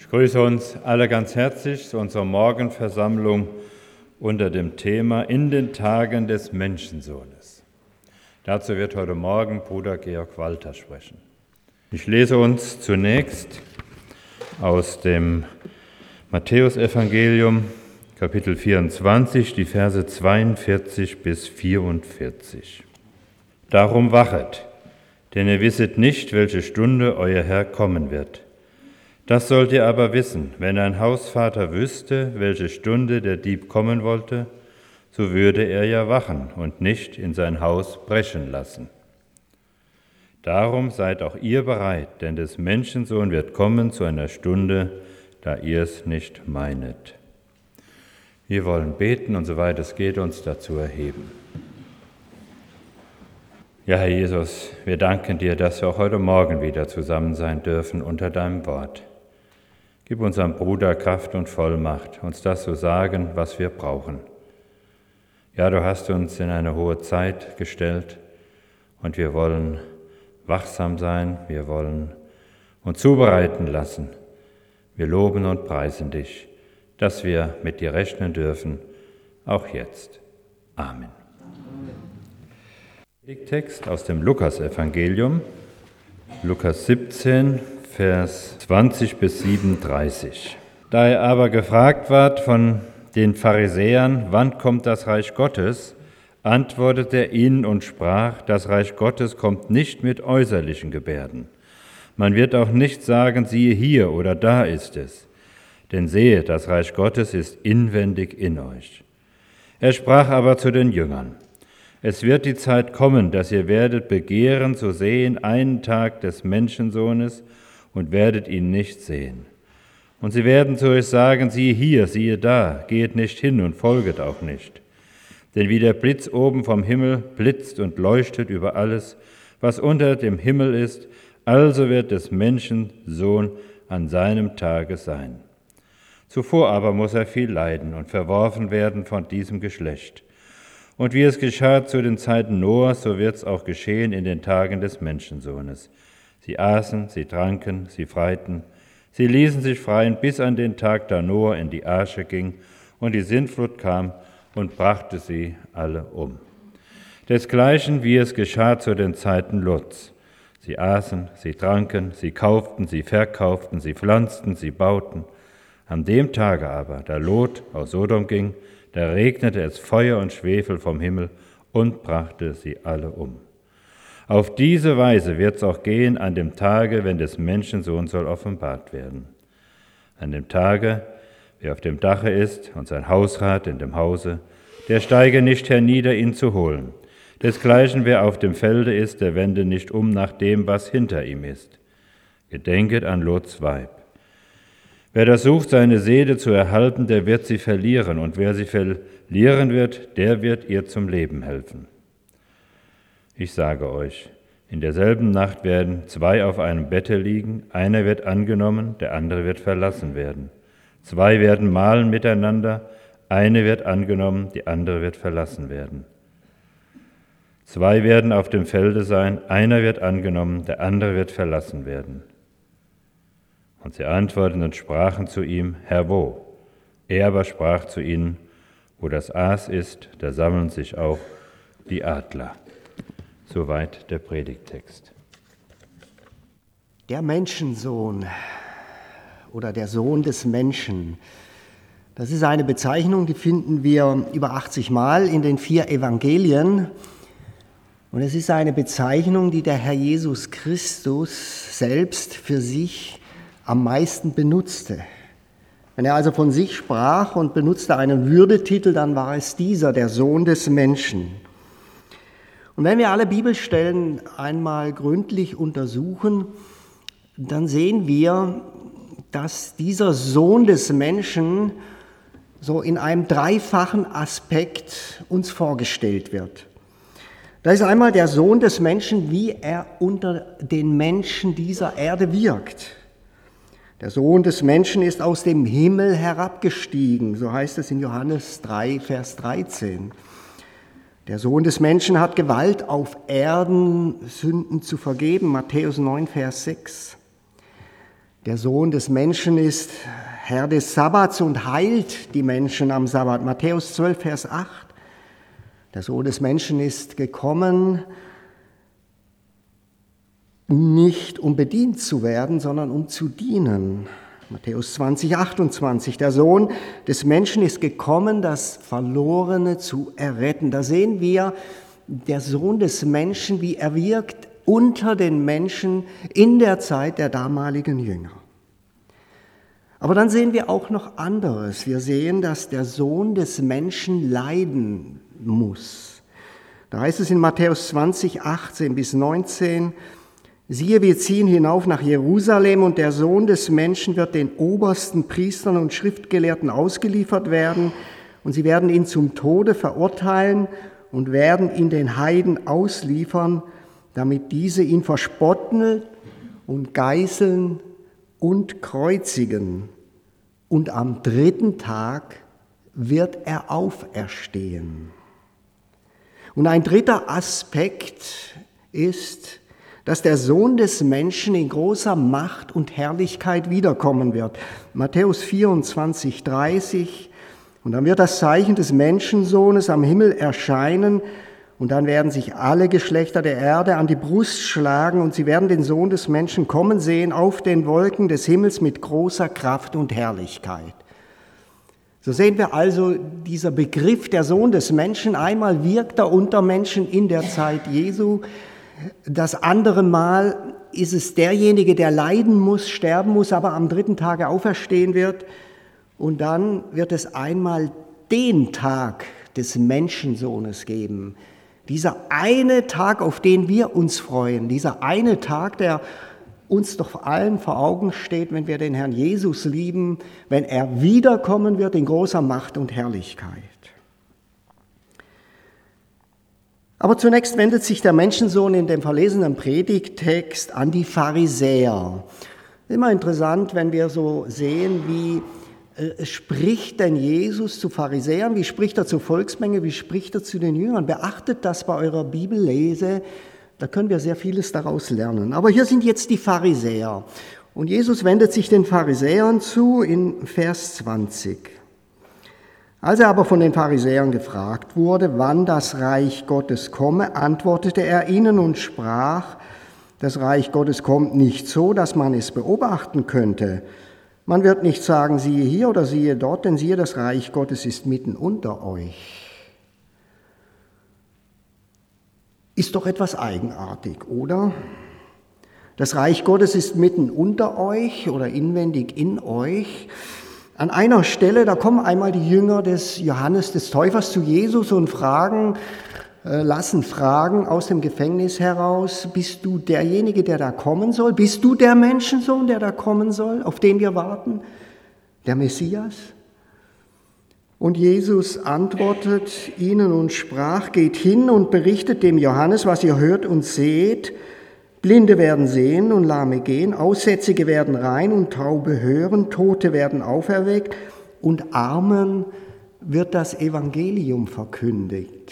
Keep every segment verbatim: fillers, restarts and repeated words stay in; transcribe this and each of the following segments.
Ich grüße uns alle ganz herzlich zu unserer Morgenversammlung unter dem Thema In den Tagen des Menschensohnes. Dazu wird heute Morgen Bruder Georg Walter sprechen. Ich lese uns zunächst aus dem Matthäusevangelium, Kapitel vierundzwanzig, die Verse zweiundvierzig bis vierundvierzig. Darum wachet, denn ihr wisset nicht, welche Stunde euer Herr kommen wird. Das sollt ihr aber wissen, wenn ein Hausvater wüsste, welche Stunde der Dieb kommen wollte, so würde er ja wachen und nicht in sein Haus brechen lassen. Darum seid auch ihr bereit, denn des Menschensohn wird kommen zu einer Stunde, da ihr es nicht meinet. Wir wollen beten und soweit es geht, uns dazu erheben. Ja, Herr Jesus, wir danken dir, dass wir auch heute Morgen wieder zusammen sein dürfen unter deinem Wort. Gib unserem Bruder Kraft und Vollmacht, uns das zu sagen, was wir brauchen. Ja, du hast uns in eine hohe Zeit gestellt und wir wollen wachsam sein, wir wollen uns zubereiten lassen. Wir loben und preisen dich, dass wir mit dir rechnen dürfen, auch jetzt. Amen. Text aus dem Lukasevangelium, Lukas siebzehn, Vers zwanzig bis siebenunddreißig. Da er aber gefragt ward von den Pharisäern, wann kommt das Reich Gottes, antwortete er ihnen und sprach, das Reich Gottes kommt nicht mit äußerlichen Gebärden. Man wird auch nicht sagen, siehe hier oder da ist es. Denn sehe, das Reich Gottes ist inwendig in euch. Er sprach aber zu den Jüngern, es wird die Zeit kommen, dass ihr werdet begehren zu sehen einen Tag des Menschensohnes und werdet ihn nicht sehen. Und sie werden zu euch sagen, siehe hier, siehe da, geht nicht hin und folget auch nicht. Denn wie der Blitz oben vom Himmel blitzt und leuchtet über alles, was unter dem Himmel ist, also wird des Menschen Sohn an seinem Tage sein. Zuvor aber muss er viel leiden und verworfen werden von diesem Geschlecht. Und wie es geschah zu den Zeiten Noahs, so wird es auch geschehen in den Tagen des Menschensohnes. Sie aßen, sie tranken, sie freiten, sie ließen sich freien bis an den Tag, da Noah in die Arche ging und die Sintflut kam und brachte sie alle um. Desgleichen, wie es geschah zu den Zeiten Lots. Sie aßen, sie tranken, sie kauften, sie verkauften, sie pflanzten, sie bauten. An dem Tage aber, da Lot aus Sodom ging, da regnete es Feuer und Schwefel vom Himmel und brachte sie alle um. Auf diese Weise wird es auch gehen an dem Tage, wenn des Menschensohn soll offenbart werden. An dem Tage, wer auf dem Dache ist und sein Hausrat in dem Hause, der steige nicht hernieder, ihn zu holen. Desgleichen, wer auf dem Felde ist, der wende nicht um nach dem, was hinter ihm ist. Gedenket an Lots Weib. Wer das sucht, seine Seele zu erhalten, der wird sie verlieren, und wer sie verlieren wird, der wird ihr zum Leben helfen. Ich sage euch, in derselben Nacht werden zwei auf einem Bette liegen, einer wird angenommen, der andere wird verlassen werden. Zwei werden mahlen miteinander, eine wird angenommen, die andere wird verlassen werden. Zwei werden auf dem Felde sein, einer wird angenommen, der andere wird verlassen werden. Und sie antworteten und sprachen zu ihm, Herr, wo? Er aber sprach zu ihnen, wo das Aas ist, da sammeln sich auch die Adler. Soweit der Predigttext. Der Menschensohn oder der Sohn des Menschen, das ist eine Bezeichnung, die finden wir über achtzig Mal in den vier Evangelien. Und es ist eine Bezeichnung, die der Herr Jesus Christus selbst für sich am meisten benutzte. Wenn er also von sich sprach und benutzte einen Würdetitel, dann war es dieser, der Sohn des Menschen. Und wenn wir alle Bibelstellen einmal gründlich untersuchen, dann sehen wir, dass dieser Sohn des Menschen so in einem dreifachen Aspekt uns vorgestellt wird. Da ist einmal der Sohn des Menschen, wie er unter den Menschen dieser Erde wirkt. Der Sohn des Menschen ist aus dem Himmel herabgestiegen, so heißt es in Johannes drei, Vers dreizehn. Der Sohn des Menschen hat Gewalt auf Erden, Sünden zu vergeben, Matthäus neun, Vers sechs. Der Sohn des Menschen ist Herr des Sabbats und heilt die Menschen am Sabbat. Matthäus zwölf, Vers acht. Der Sohn des Menschen ist gekommen, nicht um bedient zu werden, sondern um zu dienen. Matthäus zwanzig, achtundzwanzig. Der Sohn des Menschen ist gekommen, das Verlorene zu erretten. Da sehen wir der Sohn des Menschen, wie er wirkt unter den Menschen in der Zeit der damaligen Jünger. Aber dann sehen wir auch noch anderes. Wir sehen, dass der Sohn des Menschen leiden muss. Da heißt es in Matthäus zwanzig, achtzehn bis neunzehn, siehe, wir ziehen hinauf nach Jerusalem und der Sohn des Menschen wird den obersten Priestern und Schriftgelehrten ausgeliefert werden und sie werden ihn zum Tode verurteilen und werden ihn den Heiden ausliefern, damit diese ihn verspotten und geißeln und kreuzigen. Und am dritten Tag wird er auferstehen. Und ein dritter Aspekt ist, dass der Sohn des Menschen in großer Macht und Herrlichkeit wiederkommen wird. Matthäus vierundzwanzig, dreißig. Und dann wird das Zeichen des Menschensohnes am Himmel erscheinen und dann werden sich alle Geschlechter der Erde an die Brust schlagen und sie werden den Sohn des Menschen kommen sehen auf den Wolken des Himmels mit großer Kraft und Herrlichkeit. So sehen wir also, dieser Begriff der Sohn des Menschen, einmal wirkt er unter Menschen in der Zeit Jesu, das andere Mal ist es derjenige, der leiden muss, sterben muss, aber am dritten Tage auferstehen wird. Und dann wird es einmal den Tag des Menschensohnes geben. Dieser eine Tag, auf den wir uns freuen, dieser eine Tag, der uns doch allen vor Augen steht, wenn wir den Herrn Jesus lieben, wenn er wiederkommen wird in großer Macht und Herrlichkeit. Aber zunächst wendet sich der Menschensohn in dem verlesenen Predigttext an die Pharisäer. Immer interessant, wenn wir so sehen, wie äh, spricht denn Jesus zu Pharisäern, wie spricht er zur Volksmenge, wie spricht er zu den Jüngern. Beachtet das bei eurer Bibellese, da können wir sehr vieles daraus lernen. Aber hier sind jetzt die Pharisäer. Und Jesus wendet sich den Pharisäern zu in Vers zwanzig. Als er aber von den Pharisäern gefragt wurde, wann das Reich Gottes komme, antwortete er ihnen und sprach, das Reich Gottes kommt nicht so, dass man es beobachten könnte. Man wird nicht sagen, siehe hier oder siehe dort, denn siehe, das Reich Gottes ist mitten unter euch. Ist doch etwas eigenartig, oder? Das Reich Gottes ist mitten unter euch oder inwendig in euch. An einer Stelle, da kommen einmal die Jünger des Johannes des Täufers zu Jesus und fragen, äh, lassen fragen aus dem Gefängnis heraus, bist du derjenige, der da kommen soll? Bist du der Menschensohn, der da kommen soll, auf den wir warten? Der Messias? Und Jesus antwortet ihnen und sprach, geht hin und berichtet dem Johannes, was ihr hört und seht. Blinde werden sehen und Lahme gehen, Aussätzige werden rein und Taube hören, Tote werden auferweckt und Armen wird das Evangelium verkündigt.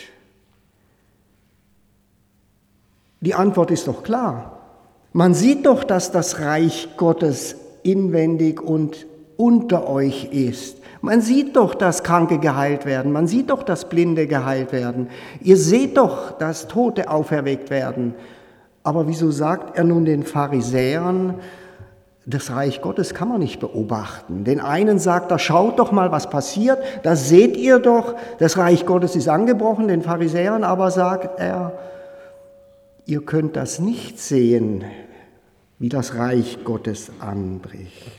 Die Antwort ist doch klar. Man sieht doch, dass das Reich Gottes inwendig und unter euch ist. Man sieht doch, dass Kranke geheilt werden. Man sieht doch, dass Blinde geheilt werden. Ihr seht doch, dass Tote auferweckt werden. Aber wieso sagt er nun den Pharisäern, das Reich Gottes kann man nicht beobachten? Den einen sagt er, schaut doch mal, was passiert, das seht ihr doch, das Reich Gottes ist angebrochen. Den Pharisäern aber sagt er, ihr könnt das nicht sehen, wie das Reich Gottes anbricht.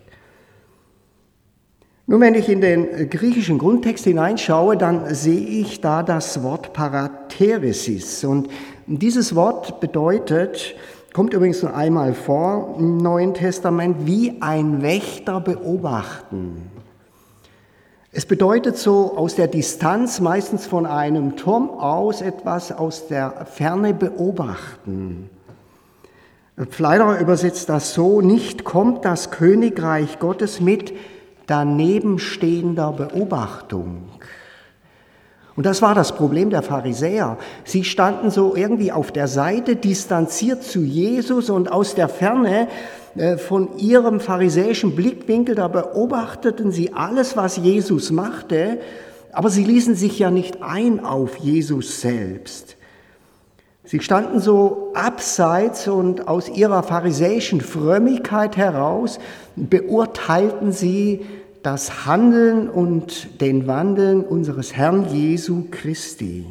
Nun, wenn ich in den griechischen Grundtext hineinschaue, dann sehe ich da das Wort Paratheresis. Und dieses Wort bedeutet, kommt übrigens nur einmal vor im Neuen Testament, wie ein Wächter beobachten. Es bedeutet so aus der Distanz, meistens von einem Turm aus, etwas aus der Ferne beobachten. Pfleiderer übersetzt das so, nicht kommt das Königreich Gottes mit danebenstehender Beobachtung. Und das war das Problem der Pharisäer. Sie standen so irgendwie auf der Seite, distanziert zu Jesus und aus der Ferne von ihrem pharisäischen Blickwinkel, da beobachteten sie alles, was Jesus machte, aber sie ließen sich ja nicht ein auf Jesus selbst. Sie standen so abseits und aus ihrer pharisäischen Frömmigkeit heraus beurteilten sie das Handeln und den Wandeln unseres Herrn Jesu Christi.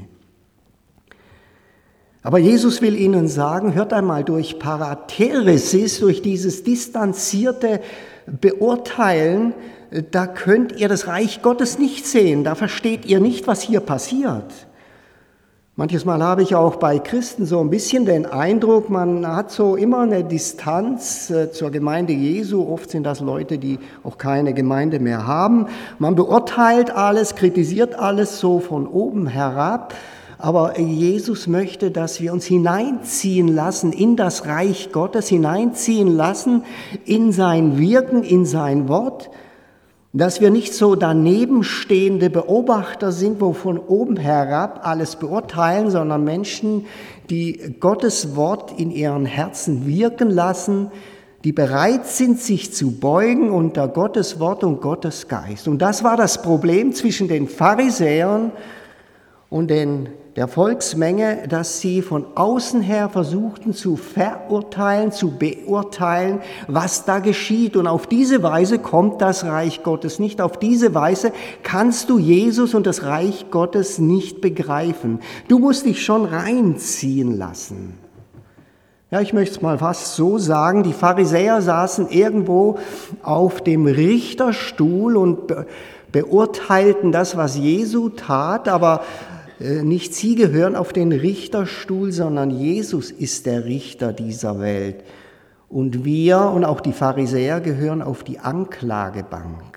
Aber Jesus will ihnen sagen, hört einmal, durch Paratheresis, durch dieses distanzierte Beurteilen, da könnt ihr das Reich Gottes nicht sehen, da versteht ihr nicht, was hier passiert. Manches Mal habe ich auch bei Christen so ein bisschen den Eindruck, man hat so immer eine Distanz äh, zur Gemeinde Jesu. Oft sind das Leute, die auch keine Gemeinde mehr haben. Man beurteilt alles, kritisiert alles so von oben herab. Aber Jesus möchte, dass wir uns hineinziehen lassen in das Reich Gottes, hineinziehen lassen in sein Wirken, in sein Wort, dass wir nicht so danebenstehende Beobachter sind, wo von oben herab alles beurteilen, sondern Menschen, die Gottes Wort in ihren Herzen wirken lassen, die bereit sind, sich zu beugen unter Gottes Wort und Gottes Geist. Und das war das Problem zwischen den Pharisäern und den der Volksmenge, dass sie von außen her versuchten zu verurteilen, zu beurteilen, was da geschieht. Und auf diese Weise kommt das Reich Gottes nicht. Auf diese Weise kannst du Jesus und das Reich Gottes nicht begreifen. Du musst dich schon reinziehen lassen. Ja, ich möchte es mal fast so sagen, die Pharisäer saßen irgendwo auf dem Richterstuhl und be- beurteilten das, was Jesu tat, aber nicht sie gehören auf den Richterstuhl, sondern Jesus ist der Richter dieser Welt. Und wir und auch die Pharisäer gehören auf die Anklagebank.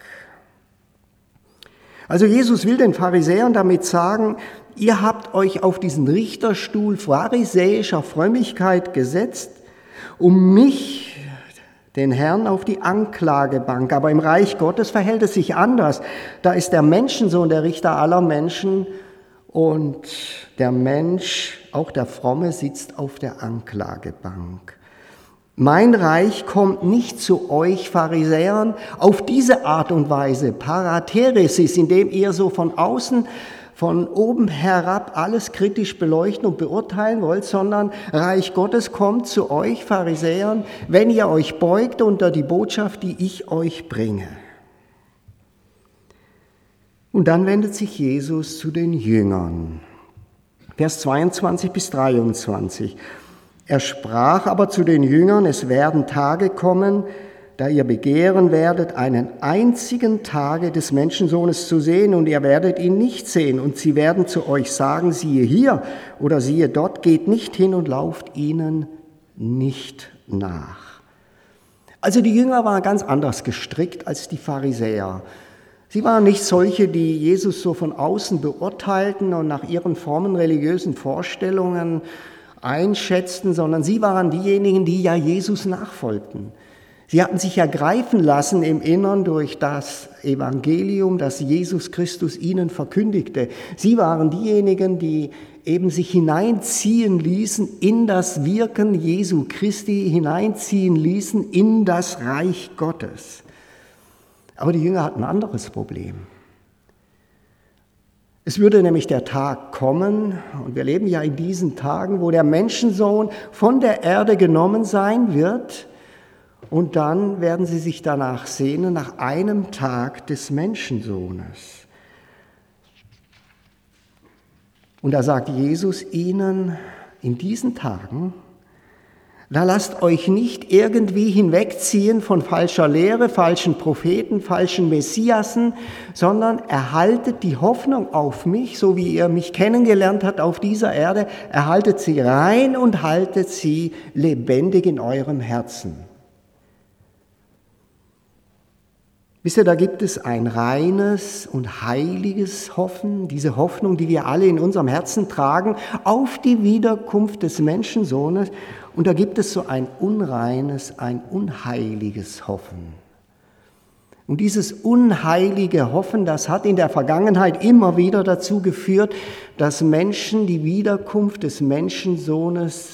Also Jesus will den Pharisäern damit sagen, ihr habt euch auf diesen Richterstuhl pharisäischer Frömmigkeit gesetzt, um mich, den Herrn, auf die Anklagebank. Aber im Reich Gottes verhält es sich anders. Da ist der Menschensohn der Richter aller Menschen. Und der Mensch, auch der Fromme, sitzt auf der Anklagebank. Mein Reich kommt nicht zu euch Pharisäern auf diese Art und Weise, Paratheresis, indem ihr so von außen, von oben herab alles kritisch beleuchten und beurteilen wollt, sondern Reich Gottes kommt zu euch Pharisäern, wenn ihr euch beugt unter die Botschaft, die ich euch bringe. Und dann wendet sich Jesus zu den Jüngern. Vers zweiundzwanzig bis dreiundzwanzig. Er sprach aber zu den Jüngern, es werden Tage kommen, da ihr begehren werdet, einen einzigen Tage des Menschensohnes zu sehen, und ihr werdet ihn nicht sehen. Und sie werden zu euch sagen, siehe hier oder siehe dort, geht nicht hin und lauft ihnen nicht nach. Also die Jünger waren ganz anders gestrickt als die Pharisäer. Sie waren nicht solche, die Jesus so von außen beurteilten und nach ihren frommen religiösen Vorstellungen einschätzten, sondern sie waren diejenigen, die ja Jesus nachfolgten. Sie hatten sich ergreifen lassen im Innern durch das Evangelium, das Jesus Christus ihnen verkündigte. Sie waren diejenigen, die eben sich hineinziehen ließen in das Wirken Jesu Christi, hineinziehen ließen in das Reich Gottes. Aber die Jünger hatten ein anderes Problem. Es würde nämlich der Tag kommen, und wir leben ja in diesen Tagen, wo der Menschensohn von der Erde genommen sein wird, und dann werden sie sich danach sehnen, nach einem Tag des Menschensohnes. Und da sagt Jesus ihnen, in diesen Tagen, da lasst euch nicht irgendwie hinwegziehen von falscher Lehre, falschen Propheten, falschen Messiasen, sondern erhaltet die Hoffnung auf mich, so wie ihr mich kennengelernt habt auf dieser Erde, erhaltet sie rein und haltet sie lebendig in eurem Herzen. Wisst ihr, da gibt es ein reines und heiliges Hoffen, diese Hoffnung, die wir alle in unserem Herzen tragen, auf die Wiederkunft des Menschensohnes. Und da gibt es so ein unreines, ein unheiliges Hoffen. Und dieses unheilige Hoffen, das hat in der Vergangenheit immer wieder dazu geführt, dass Menschen die Wiederkunft des Menschensohnes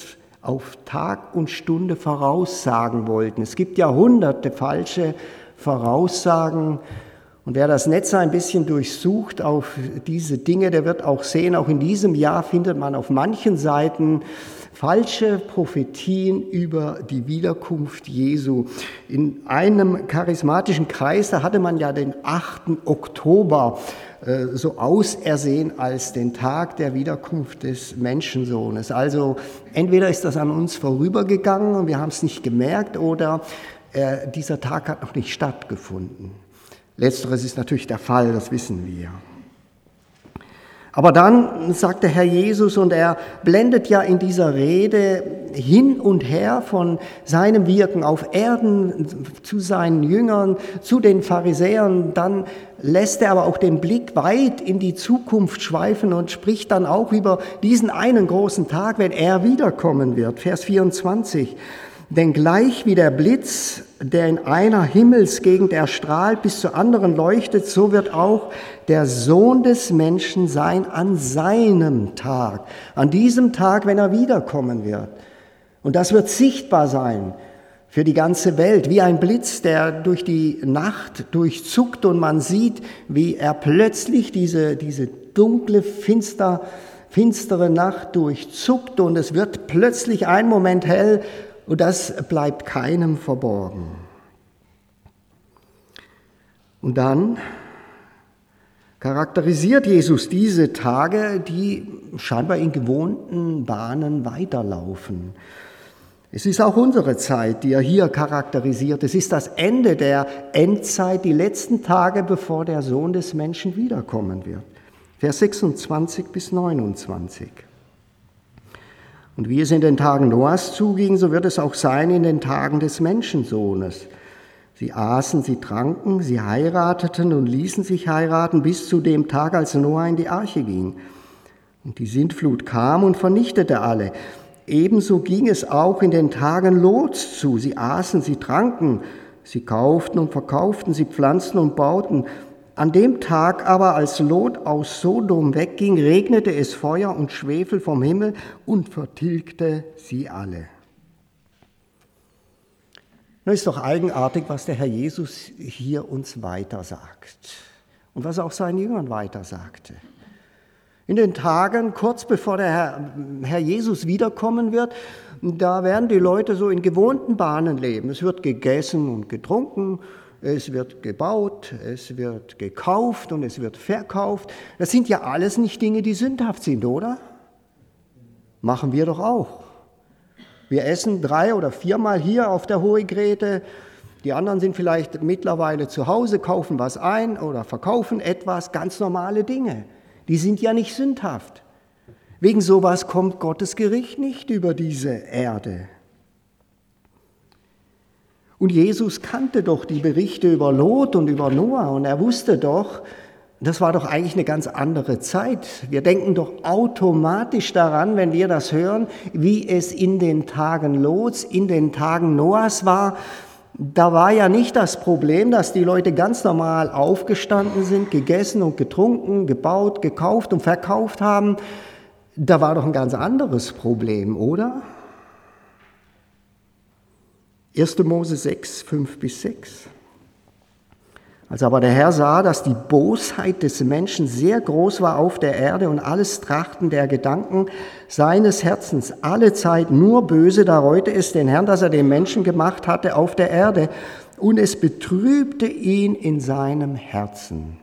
auf Tag und Stunde voraussagen wollten. Es gibt ja hunderte falsche Voraussagen. Und wer das Netz ein bisschen durchsucht auf diese Dinge, der wird auch sehen, auch in diesem Jahr findet man auf manchen Seiten falsche Prophetien über die Wiederkunft Jesu. In einem charismatischen Kreis, da hatte man ja den achten Oktober äh, so ausersehen als den Tag der Wiederkunft des Menschensohnes. Also entweder ist das an uns vorübergegangen und wir haben es nicht gemerkt, oder äh, dieser Tag hat noch nicht stattgefunden. Letzteres ist natürlich der Fall, das wissen wir. Aber dann sagt der Herr Jesus, und er blendet ja in dieser Rede hin und her von seinem Wirken auf Erden zu seinen Jüngern, zu den Pharisäern, dann lässt er aber auch den Blick weit in die Zukunft schweifen und spricht dann auch über diesen einen großen Tag, wenn er wiederkommen wird. Vers vierundzwanzig. Denn gleich wie der Blitz, der in einer Himmelsgegend erstrahlt, bis zur anderen leuchtet, so wird auch der Sohn des Menschen sein an seinem Tag, an diesem Tag, wenn er wiederkommen wird. Und das wird sichtbar sein für die ganze Welt, wie ein Blitz, der durch die Nacht durchzuckt und man sieht, wie er plötzlich diese, diese dunkle, finster, finstere Nacht durchzuckt und es wird plötzlich ein Moment hell. Und das bleibt keinem verborgen. Und dann charakterisiert Jesus diese Tage, die scheinbar in gewohnten Bahnen weiterlaufen. Es ist auch unsere Zeit, die er hier charakterisiert. Es ist das Ende der Endzeit, die letzten Tage, bevor der Sohn des Menschen wiederkommen wird. Vers sechsundzwanzig bis neunundzwanzig. Und wie es in den Tagen Noahs zuging, so wird es auch sein in den Tagen des Menschensohnes. Sie aßen, sie tranken, sie heirateten und ließen sich heiraten bis zu dem Tag, als Noah in die Arche ging. Und die Sintflut kam und vernichtete alle. Ebenso ging es auch in den Tagen Lots zu. Sie aßen, sie tranken, sie kauften und verkauften, sie pflanzten und bauten. An dem Tag aber, als Lot aus Sodom wegging, regnete es Feuer und Schwefel vom Himmel und vertilgte sie alle. Nun ist doch eigenartig, was der Herr Jesus hier uns weitersagt und was er auch seinen Jüngern weitersagte. In den Tagen, kurz bevor der Herr, Herr Jesus wiederkommen wird, da werden die Leute so in gewohnten Bahnen leben. Es wird gegessen und getrunken, es wird gebaut, es wird gekauft und es wird verkauft. Das sind ja alles nicht Dinge, die sündhaft sind, oder? Machen wir doch auch. Wir essen drei oder viermal hier auf der Hohe Grete. Die anderen sind vielleicht mittlerweile zu Hause, kaufen was ein oder verkaufen etwas, ganz normale Dinge. Die sind ja nicht sündhaft. Wegen sowas kommt Gottes Gericht nicht über diese Erde. Und Jesus kannte doch die Berichte über Lot und über Noah und er wusste doch, das war doch eigentlich eine ganz andere Zeit. Wir denken doch automatisch daran, wenn wir das hören, wie es in den Tagen Lots, in den Tagen Noahs war. Da war ja nicht das Problem, dass die Leute ganz normal aufgestanden sind, gegessen und getrunken, gebaut, gekauft und verkauft haben. Da war doch ein ganz anderes Problem, oder? erster Mose sechs, fünf bis sechs. Als aber der Herr sah, dass die Bosheit des Menschen sehr groß war auf der Erde und alles Trachten der Gedanken seines Herzens alle Zeit nur böse, da reute es den Herrn, dass er den Menschen gemacht hatte auf der Erde und es betrübte ihn in seinem Herzen.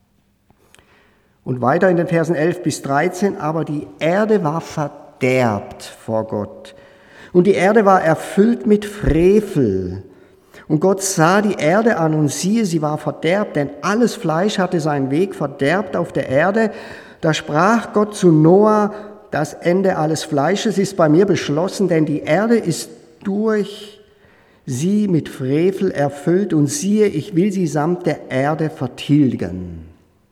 Und weiter in den Versen elf bis dreizehn, aber die Erde war verderbt vor Gott. Und die Erde war erfüllt mit Frevel. Und Gott sah die Erde an und siehe, sie war verderbt, denn alles Fleisch hatte seinen Weg verderbt auf der Erde. Da sprach Gott zu Noah, das Ende alles Fleisches ist bei mir beschlossen, denn die Erde ist durch sie mit Frevel erfüllt und siehe, ich will sie samt der Erde vertilgen.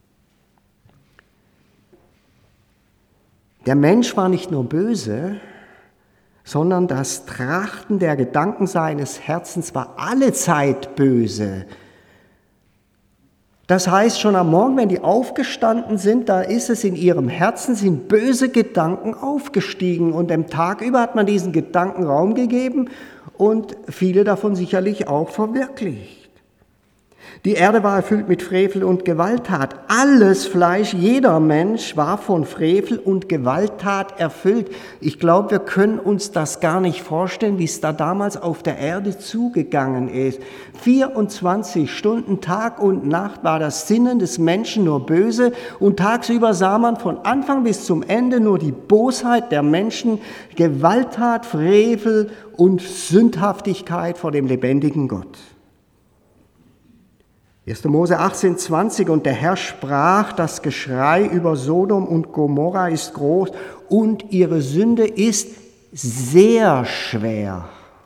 Der Mensch war nicht nur böse, sondern das Trachten der Gedanken seines Herzens war allezeit böse. Das heißt, schon am Morgen, wenn die aufgestanden sind, da ist es in ihrem Herzen, sind böse Gedanken aufgestiegen. Und am Tag über hat man diesen Gedanken Raum gegeben und viele davon sicherlich auch verwirklicht. Die Erde war erfüllt mit Frevel und Gewalttat. Alles Fleisch, jeder Mensch war von Frevel und Gewalttat erfüllt. Ich glaube, wir können uns das gar nicht vorstellen, wie es da damals auf der Erde zugegangen ist. vierundzwanzig Stunden, Tag und Nacht war das Sinnen des Menschen nur böse und tagsüber sah man von Anfang bis zum Ende nur die Bosheit der Menschen, Gewalttat, Frevel und Sündhaftigkeit vor dem lebendigen Gott. erster Mose achtzehn zwanzig, und der Herr sprach, das Geschrei über Sodom und Gomorra ist groß und ihre Sünde ist sehr schwer.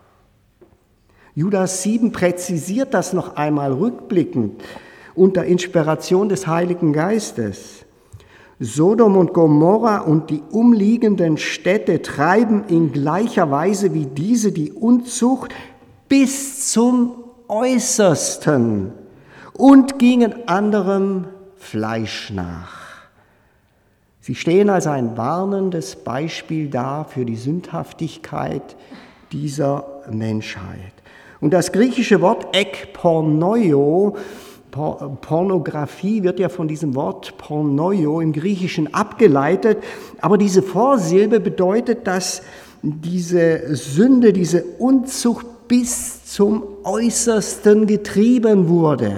Judas sieben präzisiert das noch einmal rückblickend unter Inspiration des Heiligen Geistes. Sodom und Gomorra und die umliegenden Städte treiben in gleicher Weise wie diese die Unzucht bis zum Äußersten und gingen anderem Fleisch nach. Sie stehen als ein warnendes Beispiel da für die Sündhaftigkeit dieser Menschheit. Und das griechische Wort ekporneio, Pornografie wird ja von diesem Wort porneio im Griechischen abgeleitet, aber diese Vorsilbe bedeutet, dass diese Sünde, diese Unzucht bis zum Äußersten getrieben wurde.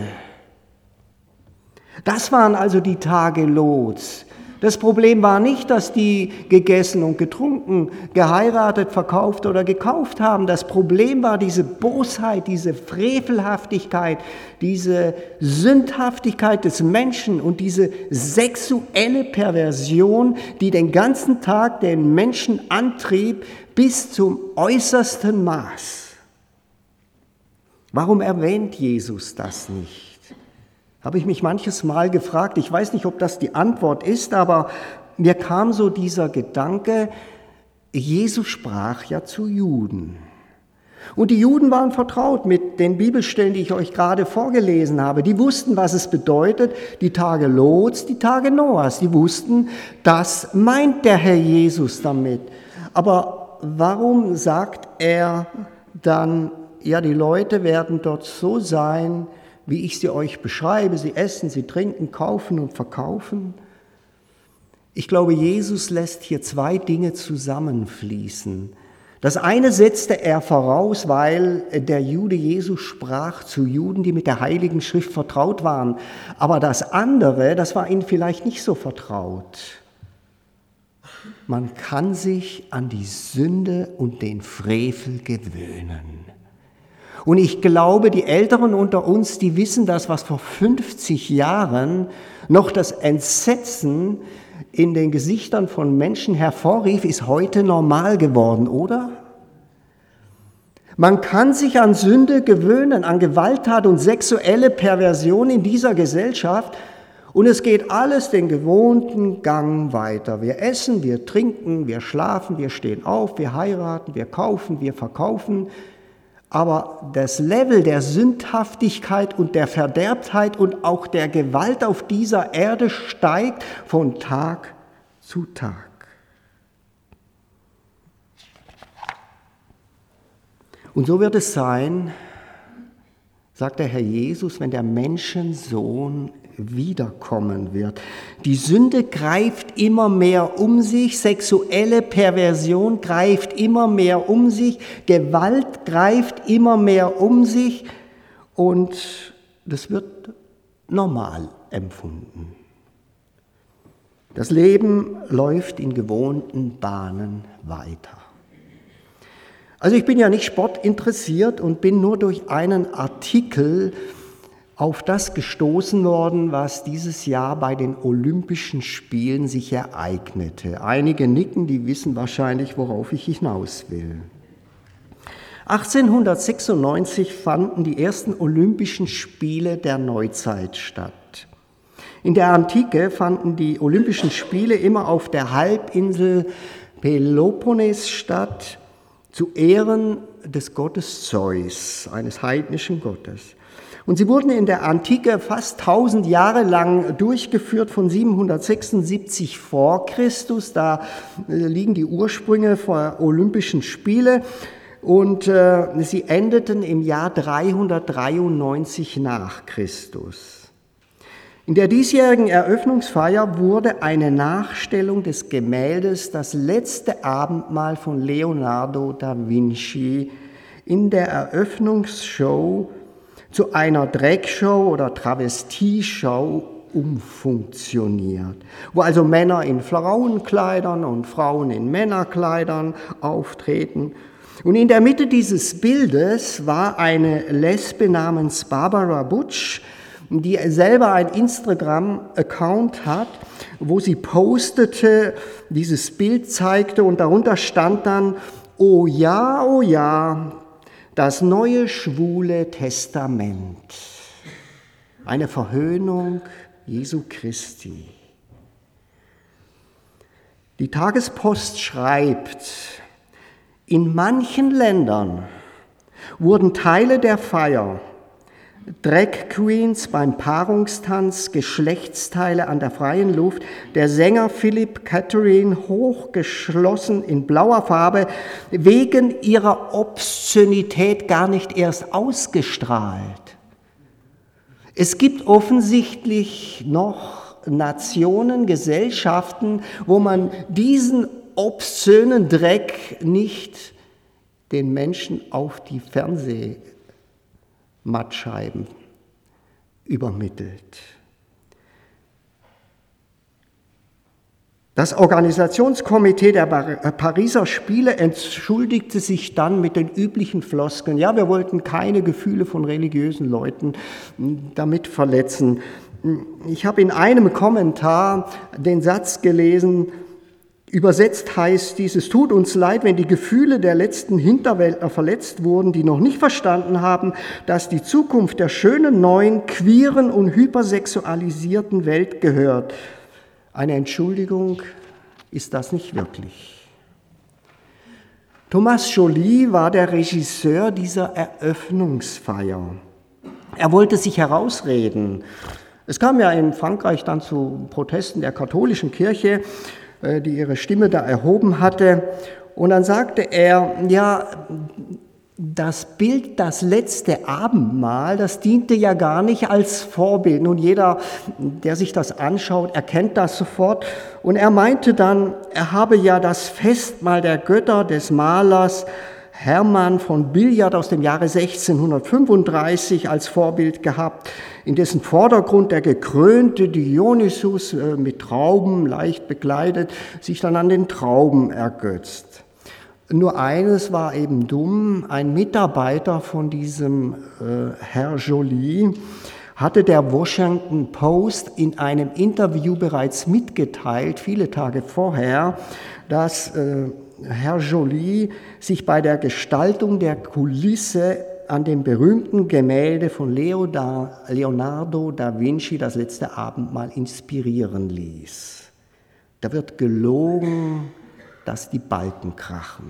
Das waren also die Tage Lots. Das Problem war nicht, dass die gegessen und getrunken, geheiratet, verkauft oder gekauft haben. Das Problem war diese Bosheit, diese Frevelhaftigkeit, diese Sündhaftigkeit des Menschen und diese sexuelle Perversion, die den ganzen Tag den Menschen antrieb bis zum äußersten Maß. Warum erwähnt Jesus das nicht? Habe ich mich manches Mal gefragt. Ich weiß nicht, ob das die Antwort ist, aber mir kam so dieser Gedanke, Jesus sprach ja zu Juden. Und die Juden waren vertraut mit den Bibelstellen, die ich euch gerade vorgelesen habe. Die wussten, was es bedeutet, die Tage Lots, die Tage Noahs. Die wussten, das meint der Herr Jesus damit. Aber warum sagt er dann, ja, die Leute werden dort so sein, wie ich sie euch beschreibe, sie essen, sie trinken, kaufen und verkaufen? Ich glaube, Jesus lässt hier zwei Dinge zusammenfließen. Das eine setzte er voraus, weil der Jude Jesus sprach zu Juden, die mit der Heiligen Schrift vertraut waren. Aber das andere, das war ihnen vielleicht nicht so vertraut. Man kann sich an die Sünde und den Frevel gewöhnen. Und ich glaube, die Älteren unter uns, die wissen das, was vor fünfzig Jahren noch das Entsetzen in den Gesichtern von Menschen hervorrief, ist heute normal geworden, oder? Man kann sich an Sünde gewöhnen, an Gewalttat und sexuelle Perversion in dieser Gesellschaft, und es geht alles den gewohnten Gang weiter. Wir essen, wir trinken, wir schlafen, wir stehen auf, wir heiraten, wir kaufen, wir verkaufen. Aber das Level der Sündhaftigkeit und der Verderbtheit und auch der Gewalt auf dieser Erde steigt von Tag zu Tag. Und so wird es sein, sagt der Herr Jesus, wenn der Menschensohn wiederkommen wird. Die Sünde greift immer mehr um sich, sexuelle Perversion greift immer mehr um sich, Gewalt greift immer mehr um sich und das wird normal empfunden. Das Leben läuft in gewohnten Bahnen weiter. Also ich bin ja nicht sportinteressiert und bin nur durch einen Artikel auf das gestoßen worden, was dieses Jahr bei den Olympischen Spielen sich ereignete. Einige nicken, die wissen wahrscheinlich, worauf ich hinaus will. achtzehnhundertsechsundneunzig fanden die ersten Olympischen Spiele der Neuzeit statt. In der Antike fanden die Olympischen Spiele immer auf der Halbinsel Peloponnes statt, zu Ehren des Gottes Zeus, eines heidnischen Gottes. Und sie wurden in der Antike fast tausend Jahre lang durchgeführt, von siebenhundertsechsundsiebzig vor Christus. Da liegen die Ursprünge der Olympischen Spiele. Und äh, sie endeten im Jahr dreihundertdreiundneunzig nach Christus. In der diesjährigen Eröffnungsfeier wurde eine Nachstellung des Gemäldes Das letzte Abendmahl von Leonardo da Vinci in der Eröffnungsshow zu einer Dragshow oder Travestieshow umfunktioniert, wo also Männer in Frauenkleidern und Frauen in Männerkleidern auftreten. Und in der Mitte dieses Bildes war eine Lesbe namens Barbara Butch, die selber ein Instagram-Account hat, wo sie postete, dieses Bild zeigte und darunter stand dann: Oh ja, oh ja, das neue schwule Testament. Eine Verhöhnung Jesu Christi. Die Tagespost schreibt: In manchen Ländern wurden Teile der Feier, Drag Queens beim Paarungstanz, Geschlechtsteile an der freien Luft, der Sänger Philip Catherine hochgeschlossen in blauer Farbe, wegen ihrer Obszönität gar nicht erst ausgestrahlt. Es gibt offensichtlich noch Nationen, Gesellschaften, wo man diesen obszönen Dreck nicht den Menschen auf die Fernsehmattscheiben übermittelt. Das Organisationskomitee der Pariser Spiele entschuldigte sich dann mit den üblichen Floskeln: Ja, wir wollten keine Gefühle von religiösen Leuten damit verletzen. Ich habe in einem Kommentar den Satz gelesen, übersetzt heißt dies: Es tut uns leid, wenn die Gefühle der letzten Hinterwäldler verletzt wurden, die noch nicht verstanden haben, dass die Zukunft der schönen, neuen, queeren und hypersexualisierten Welt gehört. Eine Entschuldigung ist das nicht wirklich. Thomas Joly war der Regisseur dieser Eröffnungsfeier. Er wollte sich herausreden. Es kam ja in Frankreich dann zu Protesten der katholischen Kirche, die ihre Stimme da erhoben hatte. Und dann sagte er, ja, das Bild, das letzte Abendmahl, das diente ja gar nicht als Vorbild. Nun, jeder, der sich das anschaut, erkennt das sofort. Und er meinte dann, er habe ja das Festmahl der Götter des Malers Hermann von Billiard aus dem Jahre sechzehnhundertfünfunddreißig als Vorbild gehabt, in dessen Vordergrund der gekrönte Dionysus mit Trauben leicht bekleidet sich dann an den Trauben ergötzt. Nur eines war eben dumm: Ein Mitarbeiter von diesem äh, Herr Joly hatte der Washington Post in einem Interview bereits mitgeteilt, viele Tage vorher, dass äh, Herr Joly sich bei der Gestaltung der Kulisse an dem berühmten Gemälde von Leo da, Leonardo da Vinci, Das letzte Abendmahl, inspirieren ließ. Da wird gelogen, dass die Balken krachen.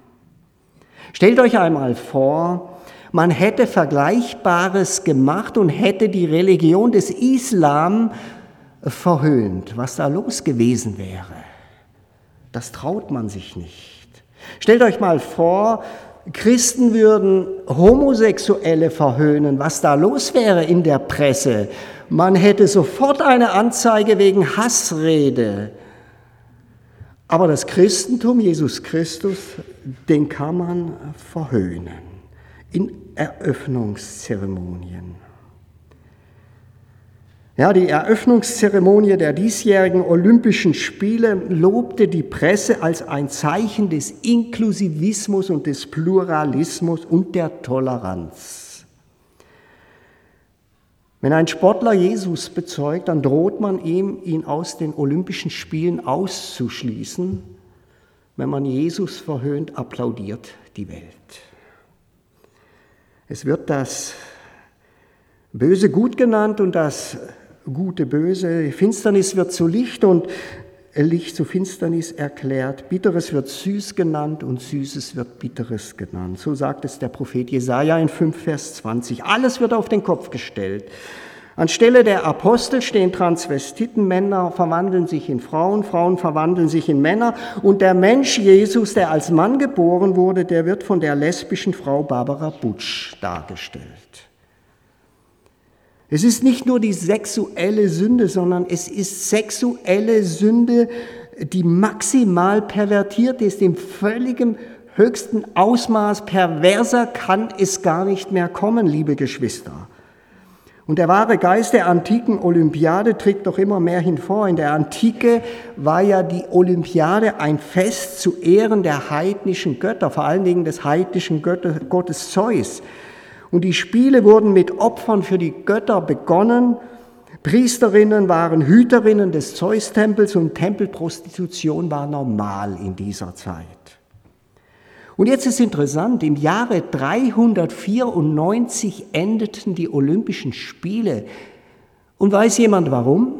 Stellt euch einmal vor, man hätte Vergleichbares gemacht und hätte die Religion des Islam verhöhnt, was da los gewesen wäre. Das traut man sich nicht. Stellt euch mal vor, Christen würden Homosexuelle verhöhnen, was da los wäre in der Presse. Man hätte sofort eine Anzeige wegen Hassrede. Aber das Christentum, Jesus Christus, den kann man verhöhnen in Eröffnungszeremonien. Ja, die Eröffnungszeremonie der diesjährigen Olympischen Spiele lobte die Presse als ein Zeichen des Inklusivismus und des Pluralismus und der Toleranz. Wenn ein Sportler Jesus bezeugt, dann droht man ihm, ihn aus den Olympischen Spielen auszuschließen. Wenn man Jesus verhöhnt, applaudiert die Welt. Es wird das Böse gut genannt und das Gute böse. Die Finsternis wird zu Licht und Licht zu Finsternis erklärt. Bitteres wird süß genannt und Süßes wird Bitteres genannt. So sagt es der Prophet Jesaja in fünf Vers zwanzig. Alles wird auf den Kopf gestellt. Anstelle der Apostel stehen Transvestiten, Männer verwandeln sich in Frauen, Frauen verwandeln sich in Männer und der Mensch Jesus, der als Mann geboren wurde, der wird von der lesbischen Frau Barbara Butsch dargestellt. Es ist nicht nur die sexuelle Sünde, sondern es ist sexuelle Sünde, die maximal pervertiert ist, im völligen höchsten Ausmaß. Perverser kann es gar nicht mehr kommen, liebe Geschwister. Und der wahre Geist der antiken Olympiade tritt doch immer mehr hinvor. In der Antike war ja die Olympiade ein Fest zu Ehren der heidnischen Götter, vor allen Dingen des heidnischen Gottes Zeus. Und die Spiele wurden mit Opfern für die Götter begonnen. Priesterinnen waren Hüterinnen des Zeus-Tempels und Tempelprostitution war normal in dieser Zeit. Und jetzt ist interessant, im Jahre dreihundertvierundneunzig endeten die Olympischen Spiele. Und weiß jemand warum?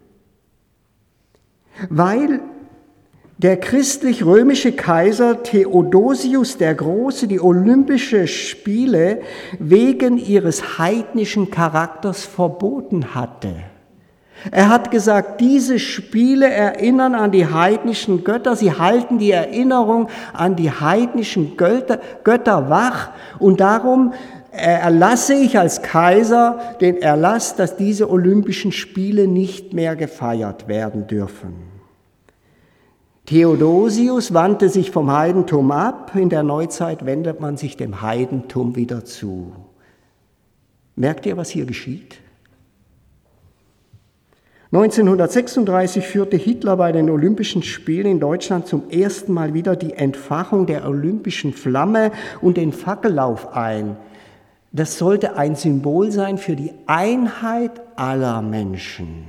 Weil der christlich-römische Kaiser Theodosius der Große die Olympischen Spiele wegen ihres heidnischen Charakters verboten hatte. Er hat gesagt, diese Spiele erinnern an die heidnischen Götter, sie halten die Erinnerung an die heidnischen Götter, Götter wach und darum erlasse ich als Kaiser den Erlass, dass diese Olympischen Spiele nicht mehr gefeiert werden dürfen. Theodosius wandte sich vom Heidentum ab, in der Neuzeit wendet man sich dem Heidentum wieder zu. Merkt ihr, was hier geschieht? neunzehnhundertsechsunddreißig führte Hitler bei den Olympischen Spielen in Deutschland zum ersten Mal wieder die Entfachung der olympischen Flamme und den Fackellauf ein. Das sollte ein Symbol sein für die Einheit aller Menschen.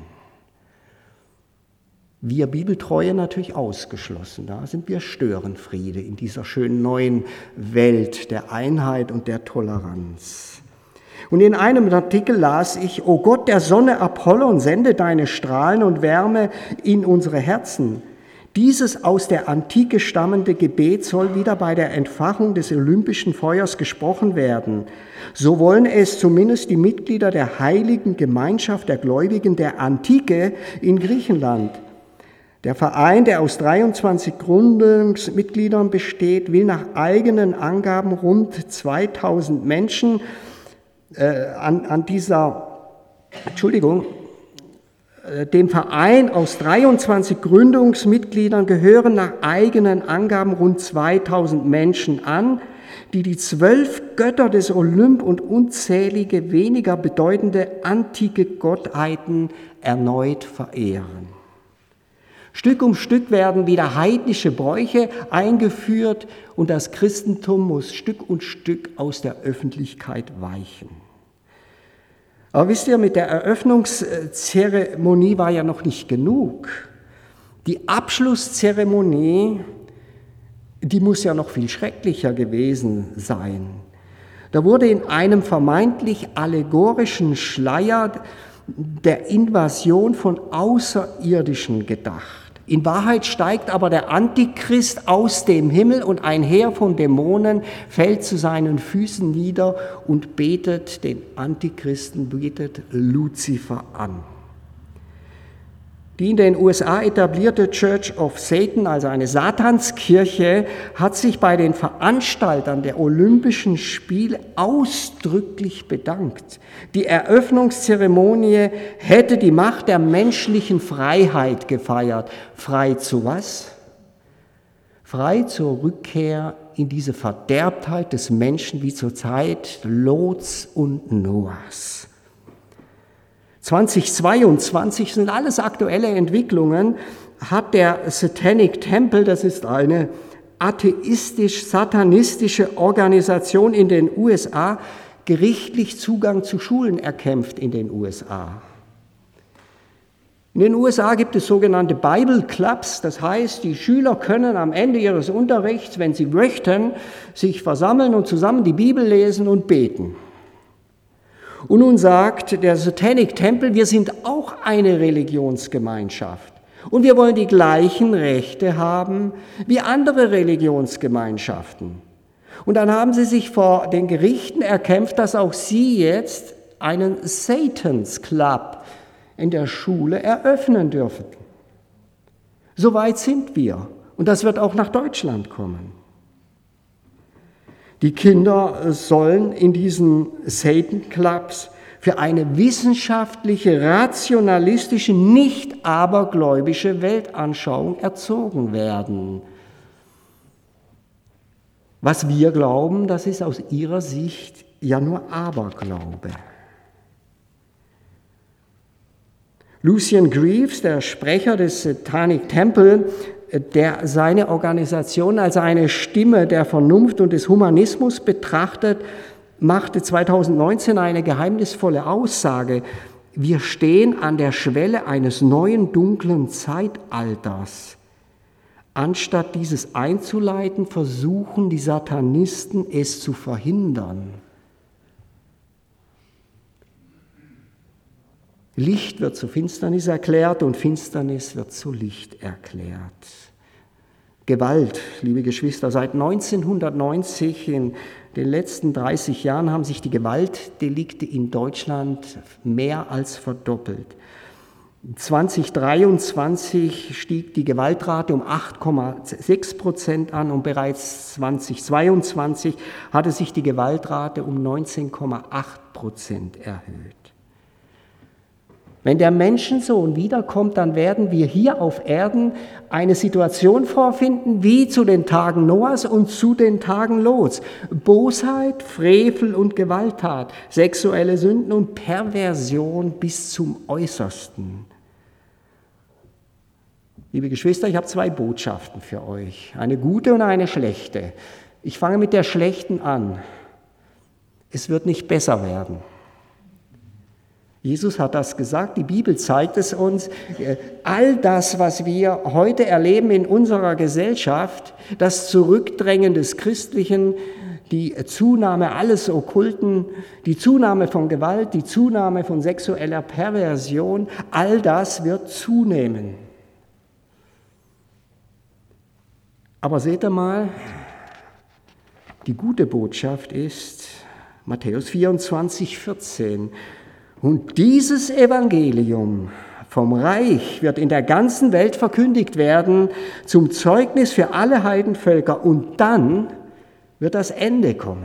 Wir Bibeltreue natürlich ausgeschlossen, da sind wir Störenfriede in dieser schönen neuen Welt der Einheit und der Toleranz. Und in einem Artikel las ich, O Gott der Sonne Apollon, sende deine Strahlen und Wärme in unsere Herzen. Dieses aus der Antike stammende Gebet soll wieder bei der Entfachung des olympischen Feuers gesprochen werden. So wollen es zumindest die Mitglieder der heiligen Gemeinschaft der Gläubigen der Antike in Griechenland. Der Verein, der aus dreiundzwanzig Gründungsmitgliedern besteht, will nach eigenen Angaben rund zweitausend Menschen äh, an, an dieser, Entschuldigung, äh, dem Verein aus dreiundzwanzig Gründungsmitgliedern gehören nach eigenen Angaben rund zweitausend Menschen an, die die zwölf Götter des Olymp und unzählige weniger bedeutende antike Gottheiten erneut verehren. Stück um Stück werden wieder heidnische Bräuche eingeführt und das Christentum muss Stück und Stück aus der Öffentlichkeit weichen. Aber wisst ihr, mit der Eröffnungszeremonie war ja noch nicht genug. Die Abschlusszeremonie, die muss ja noch viel schrecklicher gewesen sein. Da wurde in einem vermeintlich allegorischen Schleier der Invasion von Außerirdischen gedacht. In Wahrheit steigt aber der Antichrist aus dem Himmel und ein Heer von Dämonen fällt zu seinen Füßen nieder und betet den Antichristen, betet Luzifer an. Die in den U S A etablierte Church of Satan, also eine Satanskirche, hat sich bei den Veranstaltern der Olympischen Spiele ausdrücklich bedankt. Die Eröffnungszeremonie hätte die Macht der menschlichen Freiheit gefeiert. Frei zu was? Frei zur Rückkehr in diese Verderbtheit des Menschen wie zur Zeit Lots und Noahs. zweitausendzweiundzwanzig sind alles aktuelle Entwicklungen, hat der Satanic Temple, das ist eine atheistisch-satanistische Organisation in den U S A, gerichtlich Zugang zu Schulen erkämpft in den U S A. In den U S A gibt es sogenannte Bible Clubs, das heißt, die Schüler können am Ende ihres Unterrichts, wenn sie möchten, sich versammeln und zusammen die Bibel lesen und beten. Und nun sagt der Satanic Temple, wir sind auch eine Religionsgemeinschaft. Und wir wollen die gleichen Rechte haben wie andere Religionsgemeinschaften. Und dann haben sie sich vor den Gerichten erkämpft, dass auch sie jetzt einen Satan's Club in der Schule eröffnen dürfen. So weit sind wir. Und das wird auch nach Deutschland kommen. Die Kinder sollen in diesen Satan Clubs für eine wissenschaftliche, rationalistische, nicht abergläubische Weltanschauung erzogen werden. Was wir glauben, das ist aus ihrer Sicht ja nur Aberglaube. Lucian Greaves, der Sprecher des Satanic Temple, der seine Organisation als eine Stimme der Vernunft und des Humanismus betrachtet, machte zweitausendneunzehn eine geheimnisvolle Aussage. Wir stehen an der Schwelle eines neuen dunklen Zeitalters. Anstatt dieses einzuleiten, versuchen die Satanisten, es zu verhindern. Licht wird zu Finsternis erklärt und Finsternis wird zu Licht erklärt. Gewalt, liebe Geschwister, seit neunzehnhundertneunzig, in den letzten dreißig Jahren, haben sich die Gewaltdelikte in Deutschland mehr als verdoppelt. zweitausenddreiundzwanzig stieg die Gewaltrate um acht Komma sechs Prozent an und bereits zweitausendzweiundzwanzig hatte sich die Gewaltrate um neunzehn Komma acht Prozent erhöht. Wenn der Menschensohn wiederkommt, dann werden wir hier auf Erden eine Situation vorfinden, wie zu den Tagen Noahs und zu den Tagen Lots. Bosheit, Frevel und Gewalttat, sexuelle Sünden und Perversion bis zum Äußersten. Liebe Geschwister, ich habe zwei Botschaften für euch, eine gute und eine schlechte. Ich fange mit der schlechten an. Es wird nicht besser werden. Jesus hat das gesagt, die Bibel zeigt es uns. All das, was wir heute erleben in unserer Gesellschaft, das Zurückdrängen des Christlichen, die Zunahme alles Okkulten, die Zunahme von Gewalt, die Zunahme von sexueller Perversion, all das wird zunehmen. Aber seht ihr mal, die gute Botschaft ist Matthäus vierundzwanzig, vierzehn. Und dieses Evangelium vom Reich wird in der ganzen Welt verkündigt werden, zum Zeugnis für alle Heidenvölker, und dann wird das Ende kommen.